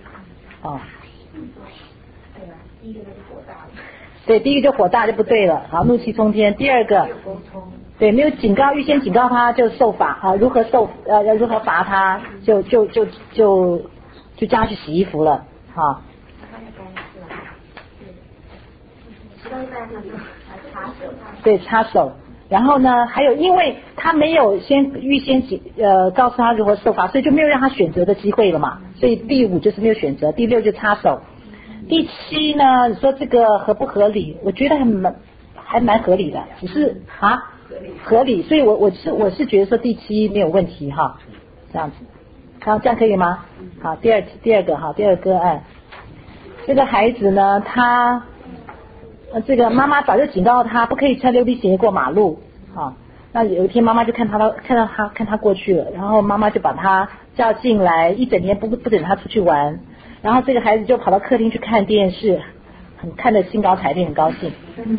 Speaker 1: 对，第一个就火大就不对了，好，怒气冲天。第二个，对，没有预先警告他就受罚如何罚他，就叫他去洗衣服了对，擦手。然后呢，还有因为他没有预先告诉他如何受罚，所以就没有让他选择的机会了嘛。所以第5就是没有选择，第6就擦手。第7呢，你说这个合不合理？我觉得还蛮合理的，只是合理，所以我是觉得说第7没有问题这样子，好，这样可以吗？好，第二个个案，这个孩子呢，他这个妈妈早就警告他不可以穿溜冰鞋过马路那有一天妈妈就看他过去了，然后妈妈就把他叫进来，一整天不准他出去玩。 然后这个孩子就跑到客厅去看电视，看得兴高采烈，很高兴。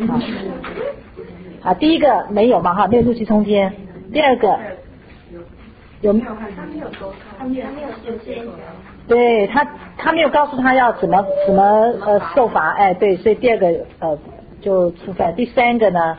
Speaker 1: 好，第一个没有嘛哈，没有怒气冲天。第二个有没有？
Speaker 2: 他没有
Speaker 1: 对他没有告诉他要怎么受罚，哎对，所以第二个就触犯。第三个呢，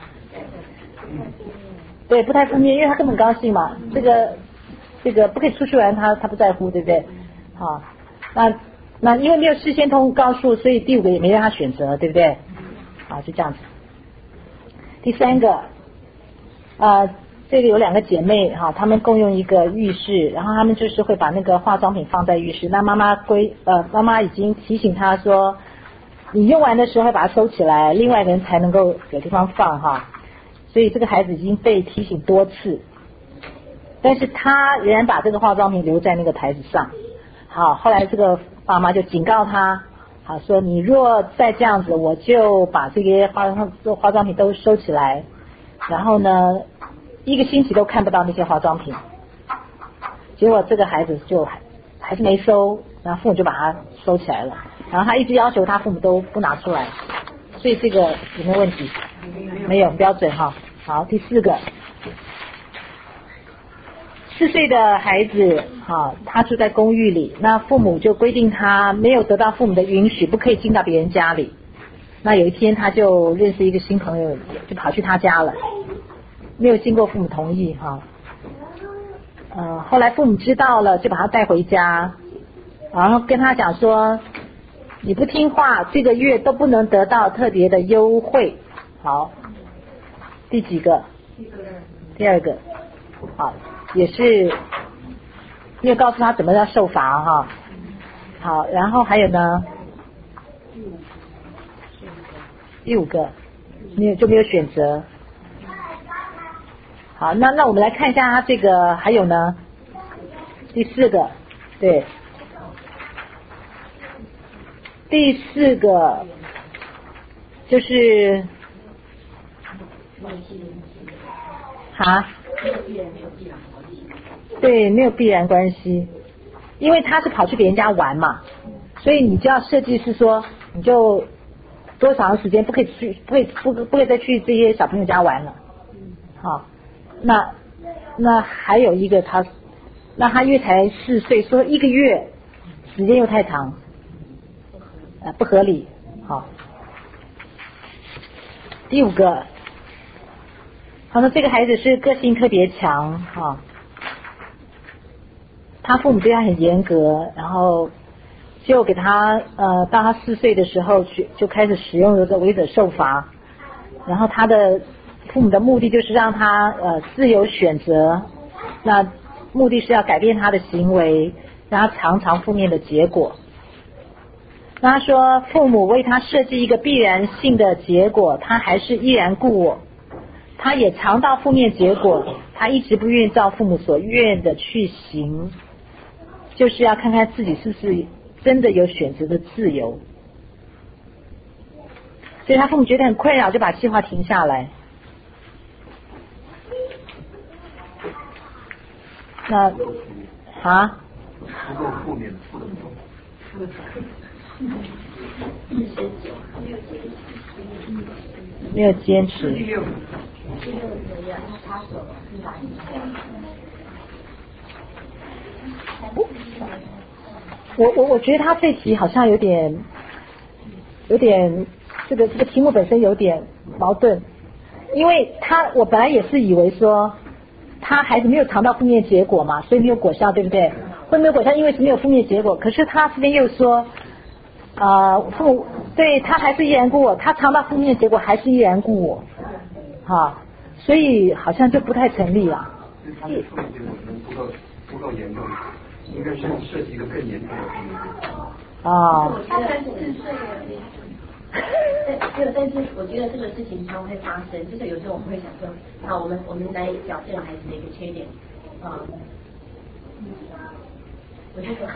Speaker 1: 对，不太负面，因为他根本高兴嘛，这个不可以出去玩，他不在乎，对不对？好，那因为没有事先告诉，所以第五个也没让他选择，对不对？好，就这样子。第三个，这个有2个姐妹哈，她们共用一个浴室，然后她们就是会把那个化妆品放在浴室。那妈妈已经提醒她说，你用完的时候要把它收起来，另外一个人才能够有地方放哈。所以这个孩子已经被提醒多次，但是他仍然把这个化妆品留在那个台子上。好，后来这个爸妈就警告他，好说你若再这样子，我就把这些化妆品都收起来，然后呢1个星期都看不到那些化妆品。结果这个孩子就还是没收，然后父母就把他收起来了，然后他一直要求他父母都不拿出来，所以这个有没有问题？没有，标准哈。好，第4个，4岁的孩子哈，他住在公寓里，那父母就规定他没有得到父母的允许，不可以进到别人家里。那有一天他就认识一个新朋友，就跑去他家了，没有经过父母同意哈。后来父母知道了，就把他带回家，然后跟他讲说，你不听话，这个月都不能得到特别的优惠。好，第几个？第2个。好，也是没有告诉他怎么样受罚哈。好，然后还有呢？第5个，没有选择。好，那我们来看一下他这个还有呢，第4个，对，第4个就是对，没有必然关系，因为他是跑去别人家玩嘛，所以你就要设计是说，你就多长时间不可以再去这些小朋友家玩了。好，那还有一个那他因为才4岁，说1个月时间又太长，不合理。好，第5个，他说这个孩子是个性特别强哈，他父母对他很严格，然后就给他到他4岁的时候就开始使用这个违者受罚，然后他的父母的目的就是让他自由选择，那目的是要改变他的行为，让他尝尝负面的结果。那他说父母为他设计一个必然性的结果，他还是依然故我，他也尝到负面结果，他一直不愿意照父母所愿的去行，就是要看看自己是不是真的有选择的自由。所以他父母觉得很困扰，就把计划停下来。那
Speaker 5: 不够负面的，负的不够。
Speaker 1: 没有坚持。我觉得他这题好像有点这个题目本身有点矛盾，因为我本来也是以为说他孩子没有尝到负面结果嘛，所以没有果效，对不对？会没有果效，因为是没有负面结果。可是他这边又说父母对他还是依然故我，他尝到负面结果还是依然故我，所以好像就不太成立了。
Speaker 5: 他的负面结果可能不够严重，应该是设计一个更严重的负面结果。
Speaker 3: 他才4岁但是我觉得这个事情常会发生，就是有时候我们会想说，好，我们来矫正孩子的一个缺点，我就说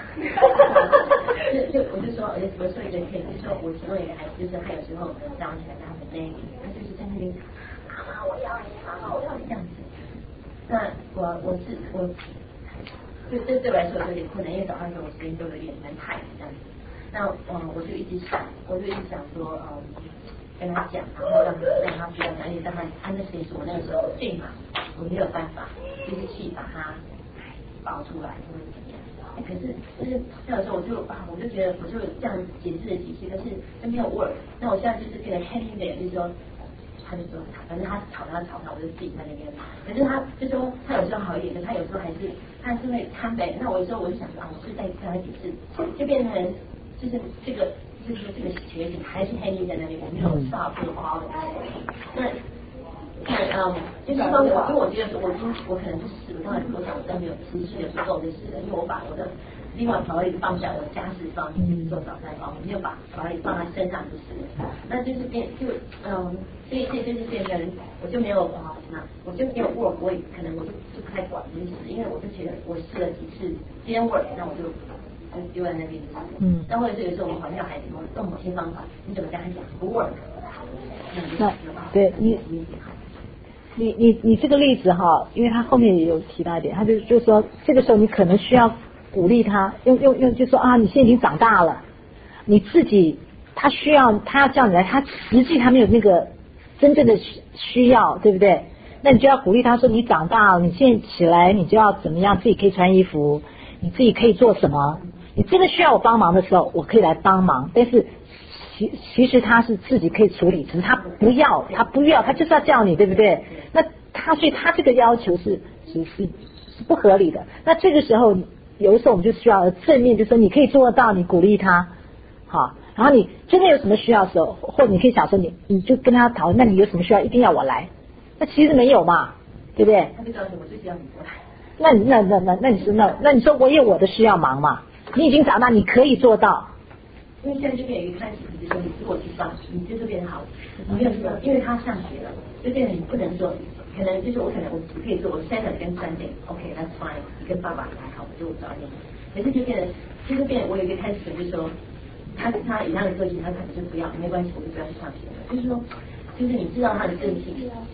Speaker 3: 我说一个可以，就是说我其中有一个孩子，就是他有时候早上起来他很累，他就是在那边妈妈我要你，妈妈我要你这样子。那对我来说有点困难，因为早上时候我时间都有点蛮赶这样子。 那我就一直想说跟他讲，然后让他知道，而且让他understand说我那个时候最忙，我没有办法就是去把他保出来或者怎么样。可是就是那个时候我就觉得我就这样解释了几次，可是都没有 work。那我现在就是变得 happy 的，就是说。他就说，反正他吵，我就自己在那边。可是他就说，他有时候好一点，可是他有时候还是会看北。那我有时候我就想说我是在跟他解释，就变成就是这个学姐还是黑丽在那边，我没有少不花的。那就是说，因为我觉得我可能不是，我当然我想我真没有持续的不够就是了，因为我把我的另外把一个放下我的家事方面，就是做早餐方面，没有把一放在身上就是了。那就是所以这就是变成我就没有那我就没有 work， 我也可能我就不太管这件事，因为我就觉得我试了几次今天 work， 那我就丢在那边就是。那或者是有时候我们环教孩子用某些方法，你怎么跟他讲不 work？
Speaker 1: 那对你这个例子哈，因为他后面也有提到一点，他就说这个时候你可能需要鼓励他，用就说你现在已经长大了，你自己他要叫你来，他实际他没有那个真正的需要，对不对？那你就要鼓励他说你长大了，你现在起来你就要怎么样，自己可以穿衣服，你自己可以做什么，你真的需要我帮忙的时候我可以来帮忙，但是其实他是自己可以处理，只是他不要，他就是要叫你，对不对？那所以他这个要求是不合理的。那这个时候有的时候我们就需要正面，就说你可以做得到，你鼓励他，好，然后你真的有什么需要的时候，或者你可以想说你就跟他讨论，那你有什么需要一定要我来，那其实没有嘛，对不对？
Speaker 3: 他就告诉我就需要你过来。
Speaker 1: 那你说我有我的需要忙嘛？你已经长大，你可以做到。
Speaker 3: 因为现在就变成一个开始，就是说你如果去上，你就是变得好，你没有说，因为他上学了，就变成你不能做，可能就是我可以做，我 Saturday 跟 Sunday OK that's fine， 你跟爸爸还好，我就早一点。可是就变成我有一个开始就是说，他以他的个性，他可能就不要，没关系，我就不要去上学了。就是说，就是你知道他的个性。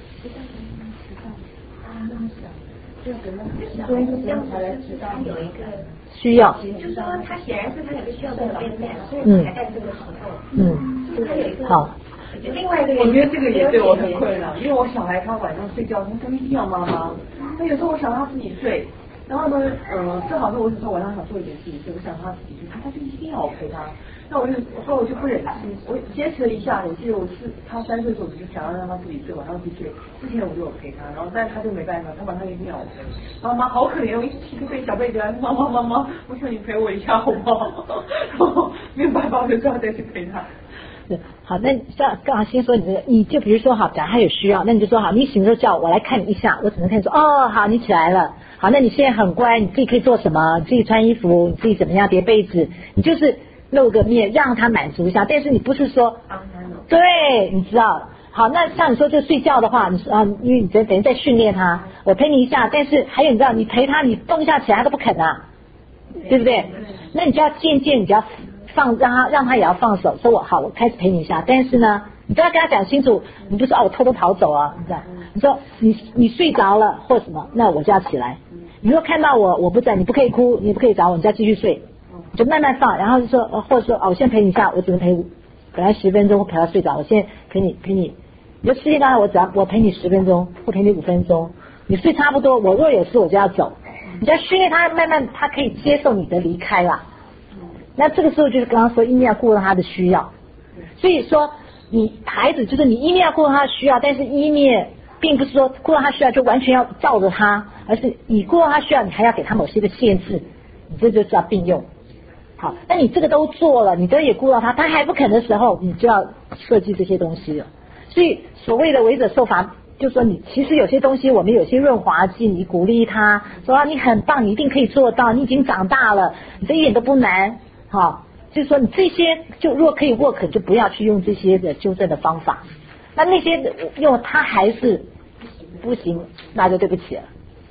Speaker 2: 所以这样才来知道有一个
Speaker 1: 需要，
Speaker 2: 就是说他显然是他有个需要在变现，所以才在这个时候，就是他有一个
Speaker 1: 好。
Speaker 2: 另外一个，
Speaker 4: 我觉得这个也对我很困扰，因为我小孩他晚上睡觉，他一定要妈妈，那有时候我想让他自己睡，然后呢，正好是我有时候晚上想做一点事情，所以我想让他自己睡，他就一定要我陪他。那我就不忍心，我坚持了一下，我记得他3岁的时候，我就想要让他自己睡，晚上自己睡。之前我就有陪他，然后但是他就没办法，他晚上一定要我陪。妈妈好可怜，我一提个小被子来，妈妈，我想你陪我一下好不好？然后没有办法，我就要再去陪他。
Speaker 1: 好，那像刚刚先说你这个，你就比如说好，假如他有需要，那你就说好，你醒的时候叫我来看你一下，我只能看你说好，你起来了，好，那你现在很乖，你自己可以做什么？你自己穿衣服，你自己怎么样叠被子，你就是露个面让他满足一下，但是你不是说对，你知道。好，那像你说就睡觉的话，你说因为你等于在训练他，我陪你一下，但是还有你知道，你陪他，你动一下起来他都不肯啊，对不对？那你就要渐渐，你就要让他也要放手，说我开始陪你一下，但是呢，你都要跟他讲清楚，你不是我偷偷逃走啊，你说你睡着了或什么，那我就要起来。你如果看到我不在，你不可以哭，你不可以找我，你就要继续睡，你就慢慢放，然后就说或者说我现在陪你一下，我只能陪本来10分钟，我陪他睡着，我现在陪你，你就时间到了，我陪你10分钟，或陪你5分钟，你睡差不多，我若有事我就要走，你就要训练他，慢慢他可以接受你的离开啦。那这个时候就是刚刚说，一定要顾到他的需要。所以说，你孩子就是你一面要顾到他的需要，但是一面并不是说顾到他需要就完全要照着他，而是你顾到他需要，你还要给他某些的限制，你这就是要并用。好，那你这个都做了，你都也顾到他，他还不肯的时候，你就要设计这些东西了。所以所谓的为者受罚，就是说你其实有些东西，我们有些润滑剂，你鼓励他说你很棒，你一定可以做到，你已经长大了，你这一点都不难。好，就是说你这些就如果可以 work， 就不要去用这些的纠正的方法。那些用他还是不行，那就对不起了。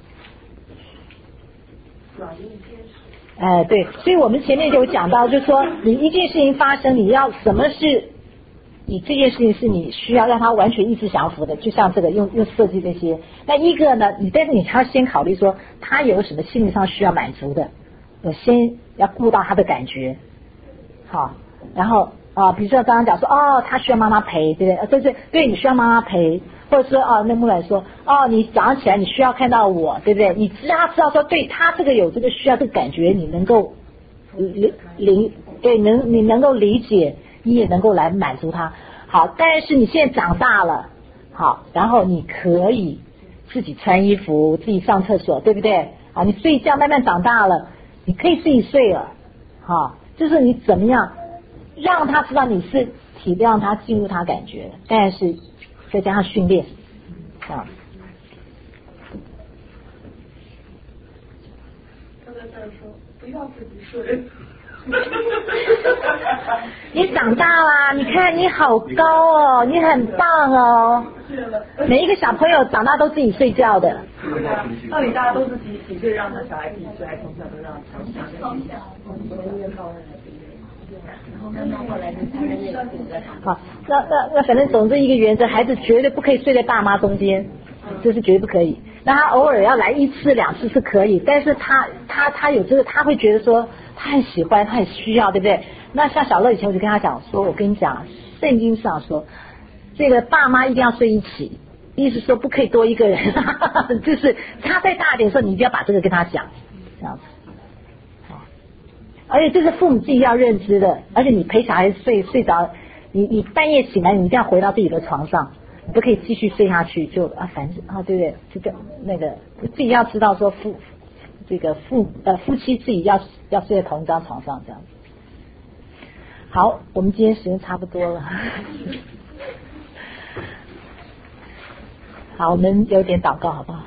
Speaker 1: 对，所以我们前面就有讲到，就是说你一件事情发生，你要什么是你这件事情是你需要让他完全意志降服的，就像这个用设计这些。那一个呢，但是你还要先考虑说他有什么心理上需要满足的，我先要顾到他的感觉。 好，然后比如说刚刚讲说他需要妈妈陪，对不对？对，你需要妈妈陪，或者说那木兰说你早上起来你需要看到我，对不对？你知道说对他这个有这个需要这个感觉，你能够你能够理解，你也能够来满足他。好，但是你现在长大了，好，然后你可以自己穿衣服，自己上厕所，对不对？好，你睡觉慢慢长大了，你可以自己睡了，好，就是你怎么样让他知道你是体谅他、进入他感觉，但是再加上训练，啊。
Speaker 4: 刚才在说不要自己睡。
Speaker 1: 你长大啦，你看你好高哦，你很棒哦。每一个小朋友长大都自己睡觉的。
Speaker 6: 到底大家都是几岁让他小孩自己睡，还是从小都让他想一下？
Speaker 1: 好，那反正总之一个原则，孩子绝对不可以睡在爸妈中间，这是绝对不可以。那他偶尔要来1次2次是可以，但是他有这个，他会觉得说他很喜欢，他很需要，对不对？那像小乐以前我就跟他讲说，我跟你讲，圣经上说这个爸妈一定要睡一起，意思说不可以多一个人，就是他再大一点的时候，你一定要把这个跟他讲，这样子。而且这是父母自己要认知的，而且你陪小孩子睡着，你半夜醒来，你一定要回到自己的床上，你不可以继续睡下去，就反正对不对？就叫那个自己要知道说夫妻自己要睡在同一张床上这样子。好，我们今天时间差不多了。好，我们有点祷告好不好？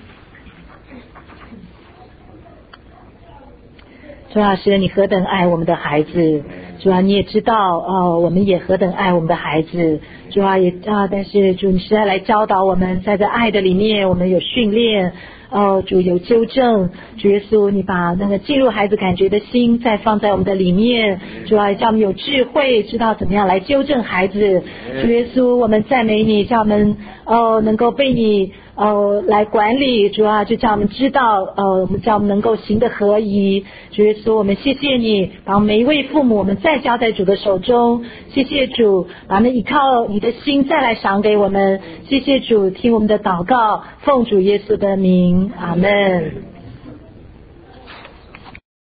Speaker 1: 主啊，是你何等爱我们的孩子，主啊，你也知道我们也何等爱我们的孩子，主啊但是主你实在来教导我们，在这爱的里面，我们有训练。主有纠正，主耶稣，你把那个进入孩子感觉的心再放在我们的里面，主啊，叫我们有智慧，知道怎么样来纠正孩子。主耶稣，我们赞美你，叫我们能够被你来管理，主啊，就叫我们知道叫我们能够行得合宜。主耶稣，我们谢谢你，把每一位父母我们再交在主的手中，谢谢主，把我们依靠你的心再来赏给我们，谢谢主，听我们的祷告，奉主耶稣的名，阿们。